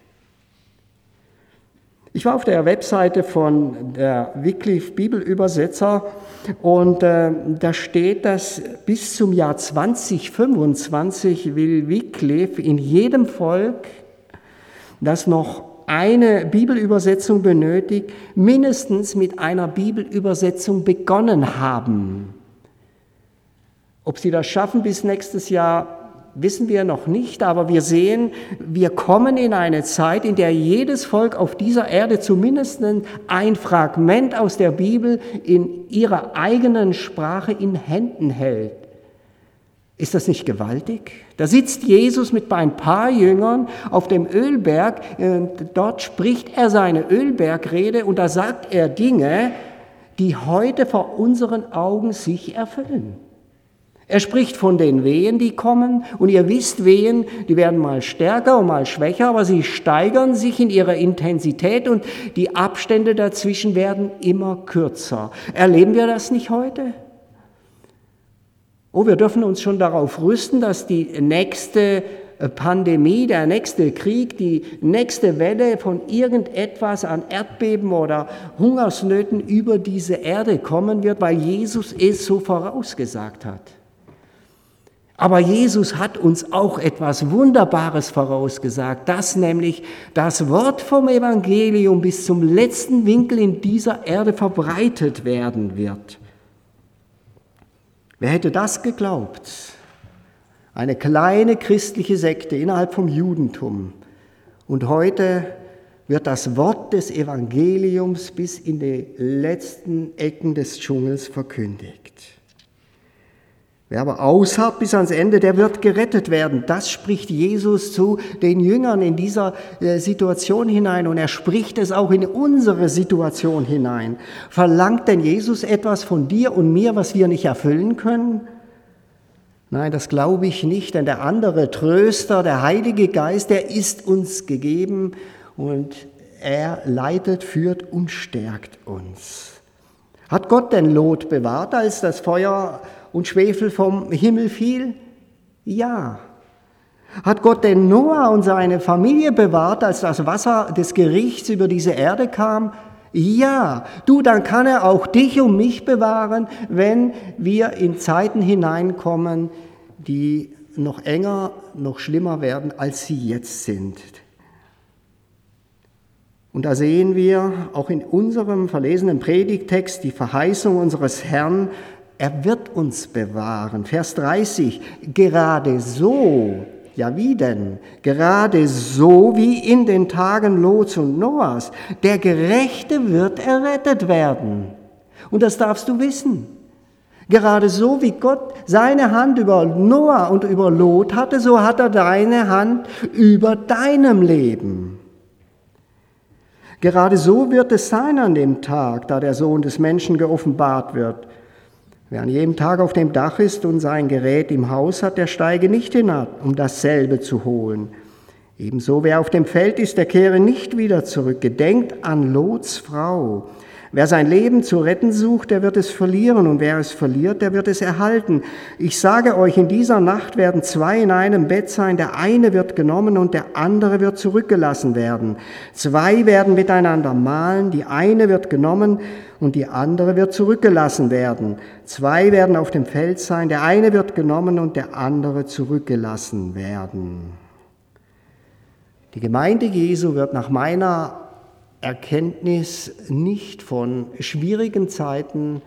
Ich war auf der Webseite von der Wycliffe Bibelübersetzer und äh, da steht, dass bis zum Jahr zweitausendfünfundzwanzig will Wycliffe in jedem Volk, das noch eine Bibelübersetzung benötigt, mindestens mit einer Bibelübersetzung begonnen haben. Ob sie das schaffen bis nächstes Jahr, wissen wir noch nicht, aber wir sehen, wir kommen in eine Zeit, in der jedes Volk auf dieser Erde zumindest ein Fragment aus der Bibel in ihrer eigenen Sprache in Händen hält. Ist das nicht gewaltig? Da sitzt Jesus mit ein paar Jüngern auf dem Ölberg, dort spricht er seine Ölbergrede und da sagt er Dinge, die heute vor unseren Augen sich erfüllen. Er spricht von den Wehen, die kommen, und ihr wisst, Wehen, die werden mal stärker und mal schwächer, aber sie steigern sich in ihrer Intensität und die Abstände dazwischen werden immer kürzer. Erleben wir das nicht heute? Oh, wir dürfen uns schon darauf rüsten, dass die nächste Pandemie, der nächste Krieg, die nächste Welle von irgendetwas an Erdbeben oder Hungersnöten über diese Erde kommen wird, weil Jesus es so vorausgesagt hat. Aber Jesus hat uns auch etwas Wunderbares vorausgesagt, dass nämlich das Wort vom Evangelium bis zum letzten Winkel in dieser Erde verbreitet werden wird. Wer hätte das geglaubt? Eine kleine christliche Sekte innerhalb vom Judentum. Und heute wird das Wort des Evangeliums bis in die letzten Ecken des Dschungels verkündigt. Wer aber ausharrt bis ans Ende, der wird gerettet werden. Das spricht Jesus zu den Jüngern in dieser Situation hinein und er spricht es auch in unsere Situation hinein. Verlangt denn Jesus etwas von dir und mir, was wir nicht erfüllen können? Nein, das glaube ich nicht, denn der andere Tröster, der Heilige Geist, der ist uns gegeben und er leitet, führt und stärkt uns. Hat Gott denn Lot bewahrt, als das Feuer und Schwefel vom Himmel fiel? Ja. Hat Gott denn Noah und seine Familie bewahrt, als das Wasser des Gerichts über diese Erde kam? Ja. Du, dann kann er auch dich und mich bewahren, wenn wir in Zeiten hineinkommen, die noch enger, noch schlimmer werden, als sie jetzt sind. Und da sehen wir auch in unserem verlesenen Predigttext die Verheißung unseres Herrn, er wird uns bewahren. Vers dreißig, gerade so, ja wie denn? Gerade so wie in den Tagen Lots und Noahs. Der Gerechte wird errettet werden. Und das darfst du wissen. Gerade so wie Gott seine Hand über Noah und über Lot hatte, so hat er deine Hand über deinem Leben. Gerade so wird es sein an dem Tag, da der Sohn des Menschen geoffenbart wird. Wer an jedem Tag auf dem Dach ist und sein Gerät im Haus hat, der steige nicht hinab, um dasselbe zu holen. Ebenso, wer auf dem Feld ist, der kehre nicht wieder zurück. Gedenkt an Lots Frau. Wer sein Leben zu retten sucht, der wird es verlieren, und wer es verliert, der wird es erhalten. Ich sage euch, in dieser Nacht werden zwei in einem Bett sein, der eine wird genommen und der andere wird zurückgelassen werden. Zwei werden miteinander mahlen, die eine wird genommen und die andere wird zurückgelassen werden. Zwei werden auf dem Feld sein, der eine wird genommen und der andere zurückgelassen werden. Die Gemeinde Jesu wird nach meiner Erkenntnis nicht von schwierigen Zeiten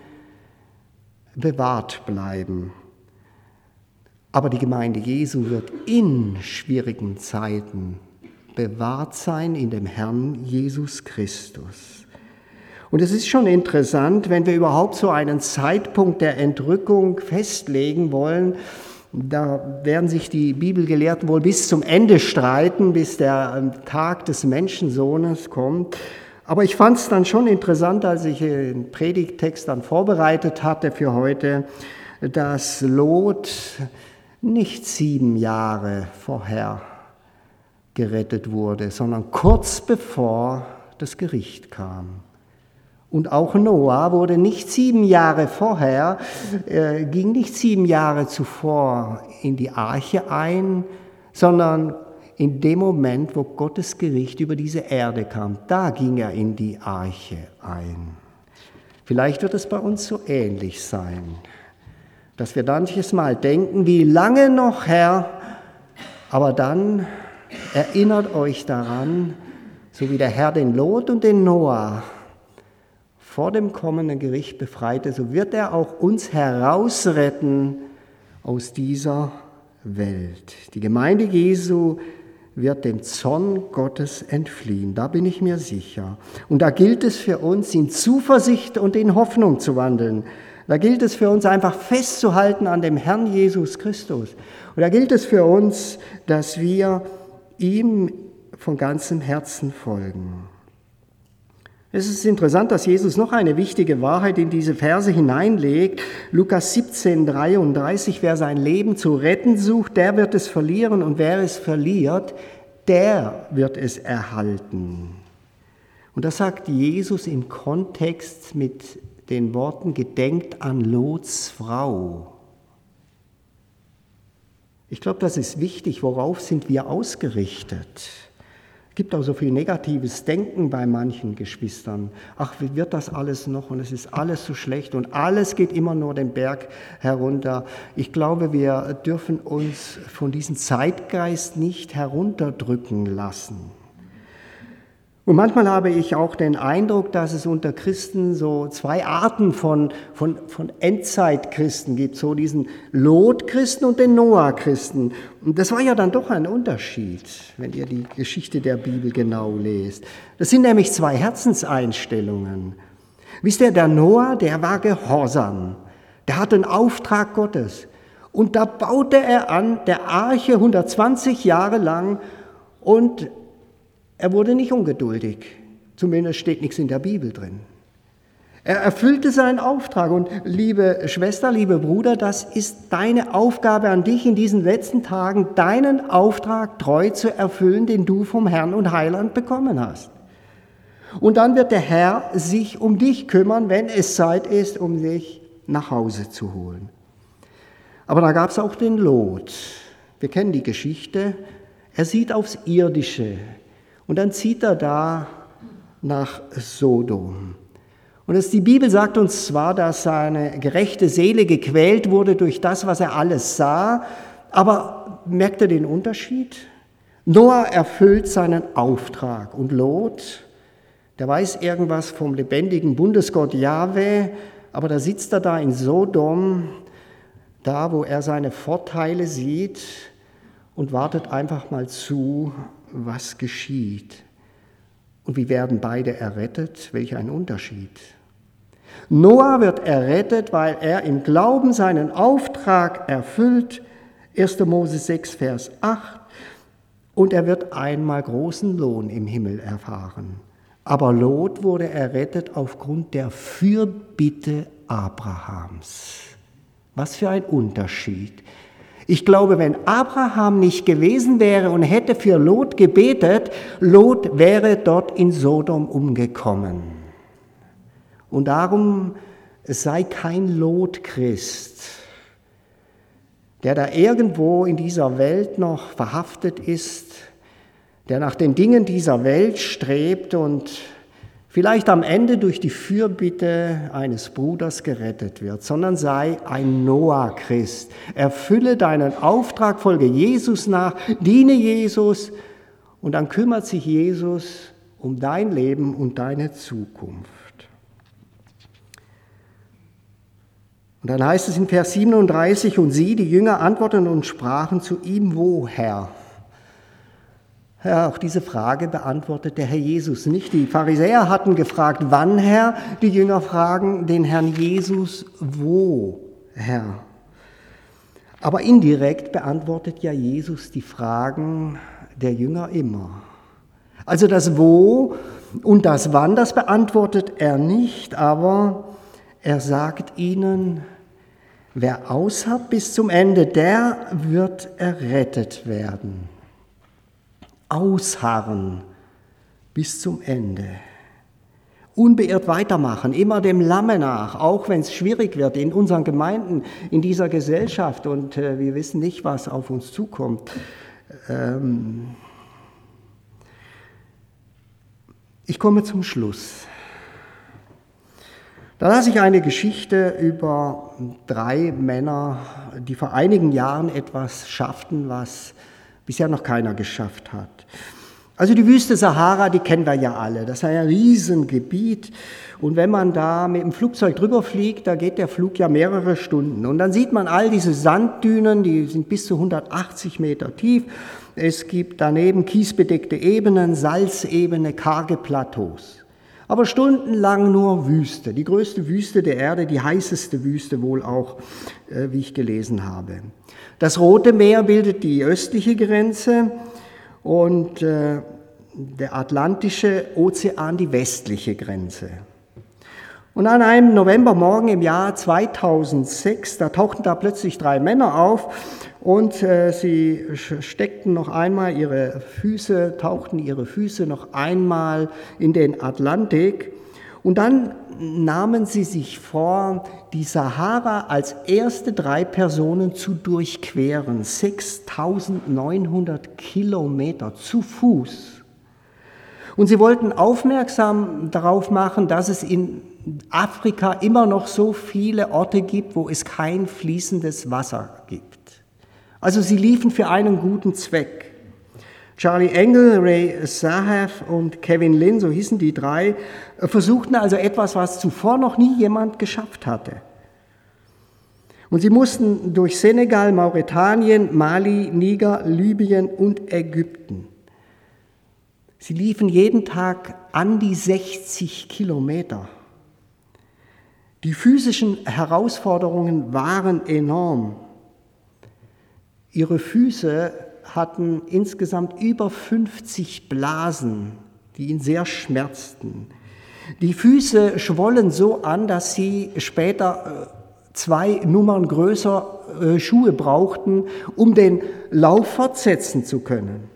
bewahrt bleiben. Aber die Gemeinde Jesu wird in schwierigen Zeiten bewahrt sein in dem Herrn Jesus Christus. Und es ist schon interessant, wenn wir überhaupt so einen Zeitpunkt der Entrückung festlegen wollen. Da werden sich die Bibelgelehrten wohl bis zum Ende streiten, bis der Tag des Menschensohnes kommt. Aber ich fand es dann schon interessant, als ich den Predigttext dann vorbereitet hatte für heute, dass Lot nicht sieben Jahre vorher gerettet wurde, sondern kurz bevor das Gericht kam. Und auch Noah wurde nicht sieben Jahre vorher, äh, ging nicht sieben Jahre zuvor in die Arche ein, sondern in dem Moment, wo Gottes Gericht über diese Erde kam, da ging er in die Arche ein. Vielleicht wird es bei uns so ähnlich sein, dass wir manches Mal denken, wie lange noch, Herr, aber dann erinnert euch daran, so wie der Herr den Lot und den Noah vor dem kommenden Gericht befreite, so wird er auch uns herausretten aus dieser Welt. Die Gemeinde Jesu wird dem Zorn Gottes entfliehen, da bin ich mir sicher. Und da gilt es für uns, in Zuversicht und in Hoffnung zu wandeln. Da gilt es für uns, einfach festzuhalten an dem Herrn Jesus Christus. Und da gilt es für uns, dass wir ihm von ganzem Herzen folgen. Es ist interessant, dass Jesus noch eine wichtige Wahrheit in diese Verse hineinlegt. Lukas siebzehn, dreiunddreißig, wer sein Leben zu retten sucht, der wird es verlieren, und wer es verliert, der wird es erhalten. Und das sagt Jesus im Kontext mit den Worten, gedenkt an Lots Frau. Ich glaube, das ist wichtig, worauf sind wir ausgerichtet? Es gibt auch so viel negatives Denken bei manchen Geschwistern. Ach, wie wird das alles noch? Und es ist alles so schlecht und alles geht immer nur den Berg herunter. Ich glaube, wir dürfen uns von diesem Zeitgeist nicht herunterdrücken lassen. Und manchmal habe ich auch den Eindruck, dass es unter Christen so zwei Arten von, von, von Endzeit-Christen gibt, so diesen Lot-Christen und den Noah-Christen. Und das war ja dann doch ein Unterschied, wenn ihr die Geschichte der Bibel genau lest. Das sind nämlich zwei Herzenseinstellungen. Wisst ihr, der Noah, der war gehorsam, der hatte einen Auftrag Gottes. Und da baute er an der Arche hundertzwanzig Jahre lang und er wurde nicht ungeduldig. Zumindest steht nichts in der Bibel drin. Er erfüllte seinen Auftrag und liebe Schwester, liebe Bruder, das ist deine Aufgabe an dich in diesen letzten Tagen, deinen Auftrag treu zu erfüllen, den du vom Herrn und Heiland bekommen hast. Und dann wird der Herr sich um dich kümmern, wenn es Zeit ist, um dich nach Hause zu holen. Aber da gab es auch den Lot. Wir kennen die Geschichte. Er sieht aufs Irdische und dann zieht er da nach Sodom. Und das, die Bibel sagt uns zwar, dass seine gerechte Seele gequält wurde durch das, was er alles sah, aber merkt er den Unterschied? Noah erfüllt seinen Auftrag und Lot, der weiß irgendwas vom lebendigen Bundesgott Jahwe, aber da sitzt er da in Sodom, da wo er seine Vorteile sieht und wartet einfach mal zu, was geschieht. Und wie werden beide errettet? Welch ein Unterschied. Noah wird errettet, weil er im Glauben seinen Auftrag erfüllt, erster Mose sechs, Vers acht, und er wird einmal großen Lohn im Himmel erfahren. Aber Lot wurde errettet aufgrund der Fürbitte Abrahams. Was für ein Unterschied. Ich glaube, wenn Abraham nicht gewesen wäre und hätte für Lot gebetet, Lot wäre dort in Sodom umgekommen. Und darum sei kein Lot-Christ, der da irgendwo in dieser Welt noch verhaftet ist, der nach den Dingen dieser Welt strebt und vielleicht am Ende durch die Fürbitte eines Bruders gerettet wird, sondern sei ein Noah-Christ. Erfülle deinen Auftrag, folge Jesus nach, diene Jesus und dann kümmert sich Jesus um dein Leben und deine Zukunft. Und dann heißt es in Vers siebenunddreißig, und sie, die Jünger, antworteten und sprachen zu ihm, wo, Herr? Ja, auch diese Frage beantwortet der Herr Jesus nicht. Die Pharisäer hatten gefragt, wann, Herr? Die Jünger fragen den Herrn Jesus, wo, Herr? Aber indirekt beantwortet ja Jesus die Fragen der Jünger immer. Also das Wo und das Wann, das beantwortet er nicht, aber er sagt ihnen, wer ausharrt bis zum Ende, der wird errettet werden. Ausharren bis zum Ende. Unbeirrt weitermachen, immer dem Lamme nach, auch wenn es schwierig wird in unseren Gemeinden, in dieser Gesellschaft und äh, wir wissen nicht, was auf uns zukommt. Ähm ich komme zum Schluss. Da lasse ich eine Geschichte über drei Männer, die vor einigen Jahren etwas schafften, was bisher noch keiner geschafft hat. Also die Wüste Sahara, die kennen wir ja alle. Das ist ein Riesengebiet. Und wenn man da mit dem Flugzeug drüber fliegt, da geht der Flug ja mehrere Stunden. Und dann sieht man all diese Sanddünen, die sind bis zu hundertachtzig Meter tief. Es gibt daneben kiesbedeckte Ebenen, Salzebene, karge Plateaus. Aber stundenlang nur Wüste. Die größte Wüste der Erde, die heißeste Wüste wohl auch, äh, wie ich gelesen habe. Das Rote Meer bildet die östliche Grenze und äh, der Atlantische Ozean die westliche Grenze. Und an einem Novembermorgen im Jahr zweitausendsechs, da tauchten da plötzlich drei Männer auf und äh, sie steckten noch einmal ihre Füße, tauchten ihre Füße noch einmal in den Atlantik und dann nahmen sie sich vor, die Sahara als erste drei Personen zu durchqueren, sechstausendneunhundert Kilometer zu Fuß. Und sie wollten aufmerksam darauf machen, dass es in Afrika immer noch so viele Orte gibt, wo es kein fließendes Wasser gibt. Also sie liefen für einen guten Zweck. Charlie Engle, Ray Sahav und Kevin Lynn, so hießen die drei, versuchten also etwas, was zuvor noch nie jemand geschafft hatte. Und sie mussten durch Senegal, Mauretanien, Mali, Niger, Libyen und Ägypten. Sie liefen jeden Tag an die sechzig Kilometer. Die physischen Herausforderungen waren enorm. Ihre Füße hatten insgesamt über fünfzig Blasen, die ihn sehr schmerzten. Die Füße schwollen so an, dass sie später zwei Nummern größer Schuhe brauchten, um den Lauf fortsetzen zu können.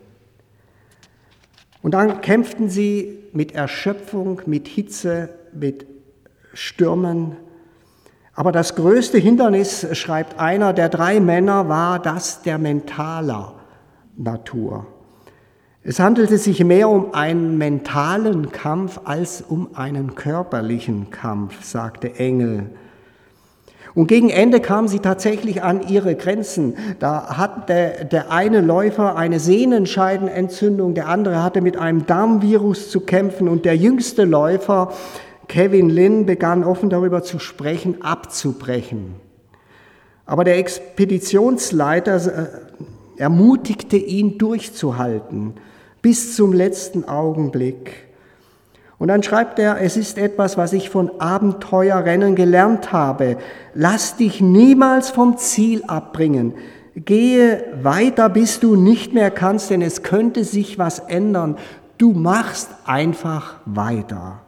Und dann kämpften sie mit Erschöpfung, mit Hitze, mit Stürmen. Aber das größte Hindernis, schreibt einer der drei Männer, war das der mentaler Natur. Es handelte sich mehr um einen mentalen Kampf als um einen körperlichen Kampf, sagte Engel. Und gegen Ende kamen sie tatsächlich an ihre Grenzen. Da hatte der eine Läufer eine Sehnenscheidenentzündung, der andere hatte mit einem Darmvirus zu kämpfen und der jüngste Läufer, Kevin Lin, begann offen darüber zu sprechen, abzubrechen. Aber der Expeditionsleiter ermutigte ihn, durchzuhalten, bis zum letzten Augenblick. Und dann schreibt er, es ist etwas, was ich von Abenteuerrennen gelernt habe. Lass dich niemals vom Ziel abbringen. Gehe weiter, bis du nicht mehr kannst, denn es könnte sich was ändern. Du machst einfach weiter.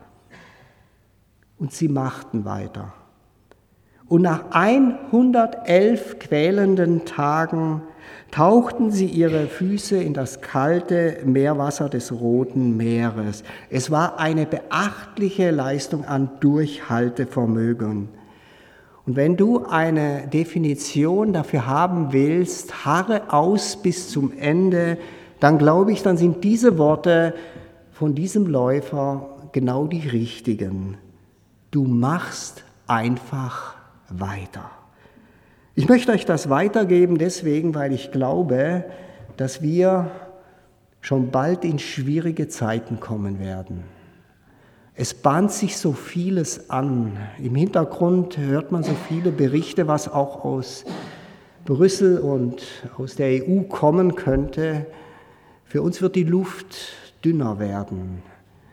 Und sie machten weiter. Und nach hundertelf quälenden Tagen tauchten sie ihre Füße in das kalte Meerwasser des Roten Meeres. Es war eine beachtliche Leistung an Durchhaltevermögen. Und wenn du eine Definition dafür haben willst, harre aus bis zum Ende, dann glaube ich, dann sind diese Worte von diesem Läufer genau die richtigen. Du machst einfach weiter. Ich möchte euch das weitergeben deswegen, weil ich glaube, dass wir schon bald in schwierige Zeiten kommen werden. Es bahnt sich so vieles an. Im Hintergrund hört man so viele Berichte, was auch aus Brüssel und aus der E U kommen könnte. Für uns wird die Luft dünner werden.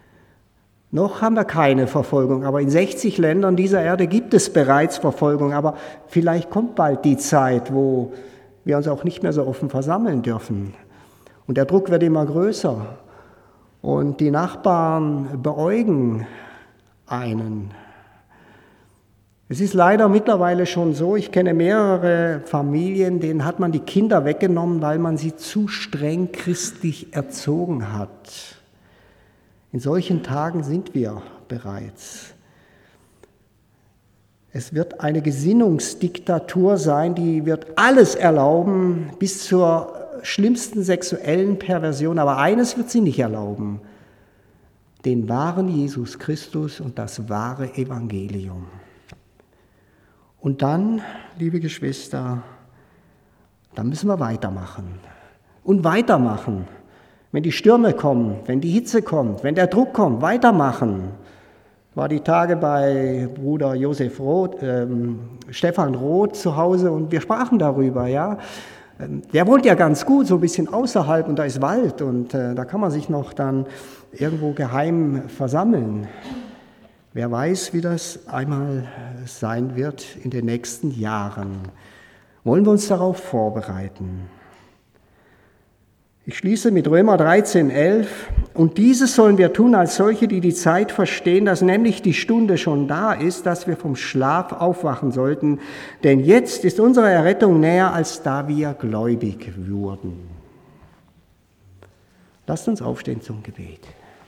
Noch haben wir keine Verfolgung, aber in sechzig Ländern dieser Erde gibt es bereits Verfolgung. Aber vielleicht kommt bald die Zeit, wo wir uns auch nicht mehr so offen versammeln dürfen. Und der Druck wird immer größer. Und die Nachbarn beäugen einen. Es ist leider mittlerweile schon so, ich kenne mehrere Familien, denen hat man die Kinder weggenommen, weil man sie zu streng christlich erzogen hat. In solchen Tagen sind wir bereits. Es wird eine Gesinnungsdiktatur sein, die wird alles erlauben, bis zur schlimmsten sexuellen Perversion. Aber eines wird sie nicht erlauben, den wahren Jesus Christus und das wahre Evangelium. Und dann, liebe Geschwister, dann müssen wir weitermachen und weitermachen. Wenn die Stürme kommen, wenn die Hitze kommt, wenn der Druck kommt, weitermachen. Ich war die Tage bei Bruder Josef Roth, ähm, Stefan Roth zu Hause und wir sprachen darüber. Ja, der wohnt ja ganz gut, so ein bisschen außerhalb und da ist Wald und äh, da kann man sich noch dann irgendwo geheim versammeln. Wer weiß, wie das einmal sein wird in den nächsten Jahren. Wollen wir uns darauf vorbereiten? Ich schließe mit Römer dreizehn, elf. Und dieses sollen wir tun als solche, die die Zeit verstehen, dass nämlich die Stunde schon da ist, dass wir vom Schlaf aufwachen sollten. Denn jetzt ist unsere Errettung näher, als da wir gläubig wurden. Lasst uns aufstehen zum Gebet.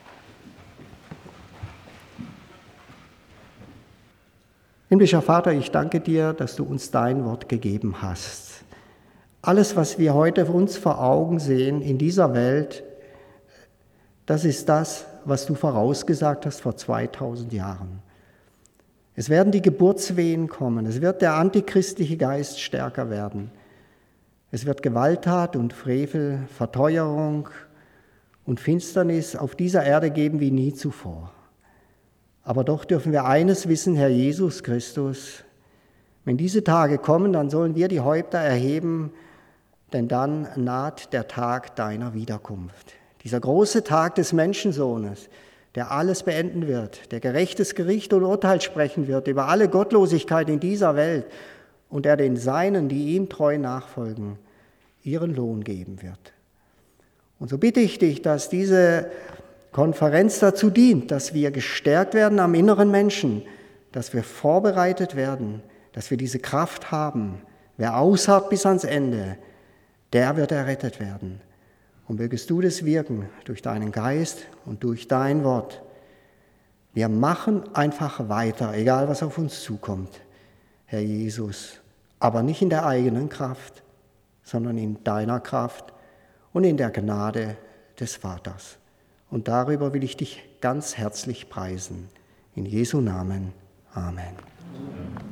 Himmlischer Vater, ich danke dir, dass du uns dein Wort gegeben hast. Alles, was wir heute uns vor Augen sehen in dieser Welt, das ist das, was du vorausgesagt hast vor zweitausend Jahren. Es werden die Geburtswehen kommen, es wird der antichristliche Geist stärker werden. Es wird Gewalttat und Frevel, Verteuerung und Finsternis auf dieser Erde geben wie nie zuvor. Aber doch dürfen wir eines wissen, Herr Jesus Christus, wenn diese Tage kommen, dann sollen wir die Häupter erheben, denn dann naht der Tag deiner Wiederkunft. Dieser große Tag des Menschensohnes, der alles beenden wird, der gerechtes Gericht und Urteil sprechen wird über alle Gottlosigkeit in dieser Welt und der den Seinen, die ihm treu nachfolgen, ihren Lohn geben wird. Und so bitte ich dich, dass diese Konferenz dazu dient, dass wir gestärkt werden am inneren Menschen, dass wir vorbereitet werden, dass wir diese Kraft haben. Wer ausharrt bis ans Ende, der wird errettet werden. Und mögest du das wirken durch deinen Geist und durch dein Wort. Wir machen einfach weiter, egal was auf uns zukommt, Herr Jesus, aber nicht in der eigenen Kraft, sondern in deiner Kraft und in der Gnade des Vaters. Und darüber will ich dich ganz herzlich preisen. In Jesu Namen. Amen.